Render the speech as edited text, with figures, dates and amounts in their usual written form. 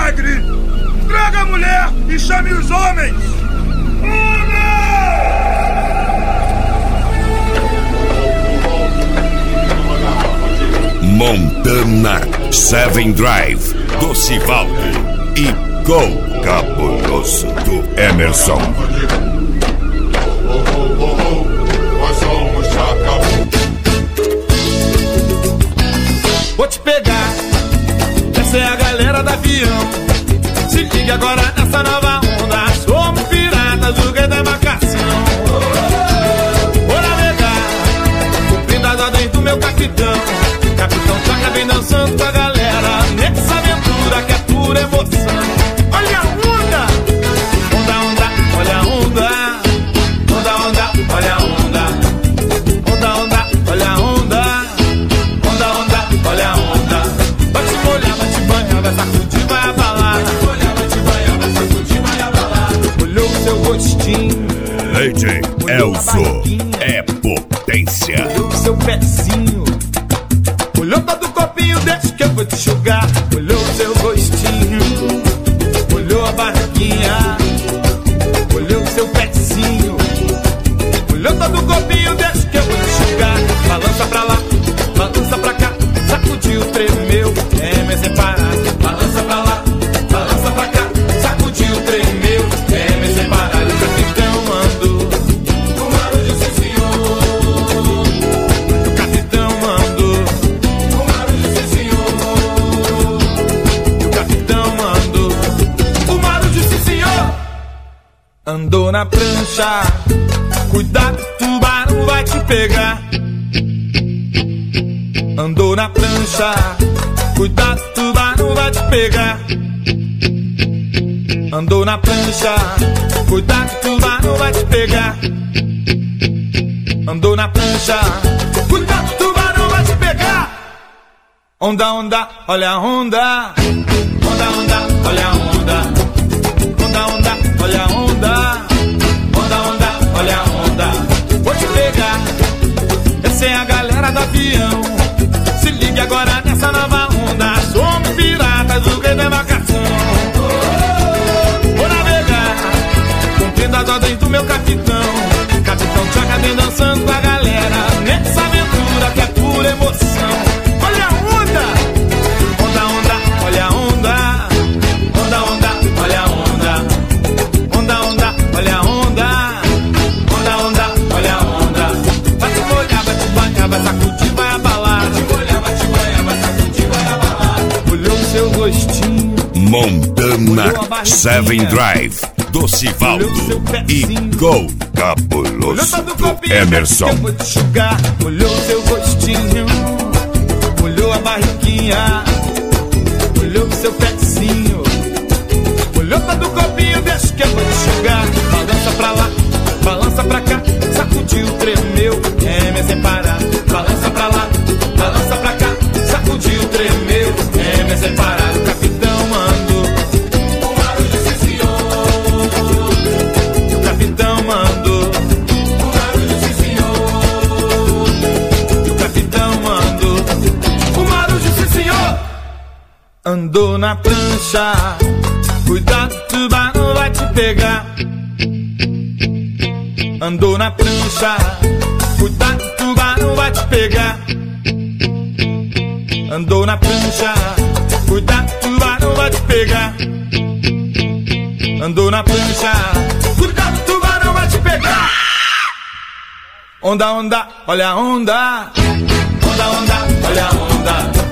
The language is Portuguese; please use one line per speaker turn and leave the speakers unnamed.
milagre! Traga a mulher e chame os homens!
Montana 7 Drive do Sivaldo e Gol Cabuloso do Emerson.
Nós somos Chacabu.
Vou te pegar, essa é a galera do avião. Se ligue agora nessa nova onda. Somos piratas do rei da embarcação. Vou navegar, cumprindo as ordens do meu capitão. Capitão Chaca vem dançando com a galera nessa aventura que é pura emoção. Olha a onda, onda, onda, olha a onda. Onda, onda, olha a onda. Onda, onda, olha a onda. Onda, onda, olha a onda. Vai te molhar, vai te banhar, vai sacudir, vai abalar. Vai te molhar, vai te banhar, vai sacudir, vai abalar. Olhou o seu rostinho,
DJ Elzo é potência.
olhou o seu pezinho, olhou todo o corpinho, deixa que eu vou te jogar. Olhou o seu rostinho, olhou a barriguinha, olhou o seu pezinho, olhou todo o corpinho, deixa que eu vou te jogar. Balança pra lá, balança pra cá, sacudiu, tremeu, é separado. Balança pra lá, balança pra cá, sacudiu, tremeu, é separado. O capitão mandou, o Marujo sim senhor. O capitão mandou, o Marujo sim senhor. O capitão mandou, o Marujo sim senhor. Andou na prancha, cuidado, tubarão vai te pegar. Andou na prancha, cuidado, tubarão vai te pegar. Andou na prancha, cuidado, tubarão vai te pegar. Andou na prancha, cuidado, tubarão vai te pegar. Onda, onda, olha a onda. Onda, onda, olha a onda. Onda, onda, olha a onda. Onda, onda, olha a onda. Vou te pegar, essa é a galera do avião. Se ligue agora nessa nova onda. Somos piratas do rei da embarcação. Vou navegar, cumprindo as ordens do meu capitão. Capitão Chaca vem dançando com a galera nessa aventura que é pura emoção. Olha a onda, onda, onda, olha a onda. Onda, onda, olha a onda. Onda, onda, olha a onda. Onda, onda, olha a onda. Vai te molhar, vai te banhar, vai sacudir, vai abalar. Vai te molhar, vai te banhar, vai sacudir, vai abalar. Olhou o seu rostinho,
Montana 7 Drive do Sivaldo e Gol Cabuloso do Emerson.
eu vou te enxugar. Olhou o seu rostinho, olhou a barriguinha, olhou o seu pezinho, olhou todo o corpinho, deixa que eu vou te enxugar. Balança pra lá, balança pra cá, sacudiu, tremeu, é separar. Balança pra lá, balança pra cá, sacudiu, tremeu, é separar. O capitão mandou, o Marujo sim senhor. O capitão mandou, o Marujo sim senhor. O capitão mandou, o Marujo sim senhor. Andou na prancha, cuidado, tubarão vai te pegar. Andou na prancha, cuidado, tubarão vai te pegar. Andou na prancha, cuidado, tubarão vai te pegar. Andou na prancha, cuidado, tubarão vai te pegar. Onda, onda, olha a onda. Onda, onda, olha a onda.